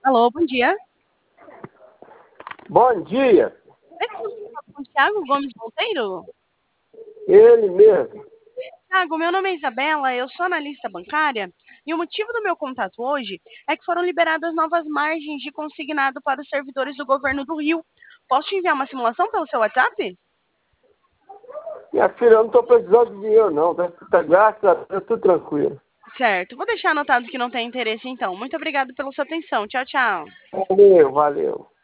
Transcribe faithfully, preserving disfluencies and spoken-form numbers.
Alô, bom dia. Bom dia, Oi, com o Thiago Gomes Monteiro? ele mesmo. Thiago, meu nome é Isabela, eu sou analista bancária e o motivo do meu contato hoje é que foram liberadas novas margens de consignado para os servidores do governo do Rio. Posso te enviar uma simulação pelo seu WhatsApp? Minha filha, eu não estou precisando de dinheiro, não. Tá, tá, graças a Deus, tudo tranquilo. Certo, vou deixar anotado que não tem interesse então. Muito obrigada pela sua atenção. Tchau, tchau. Valeu, valeu.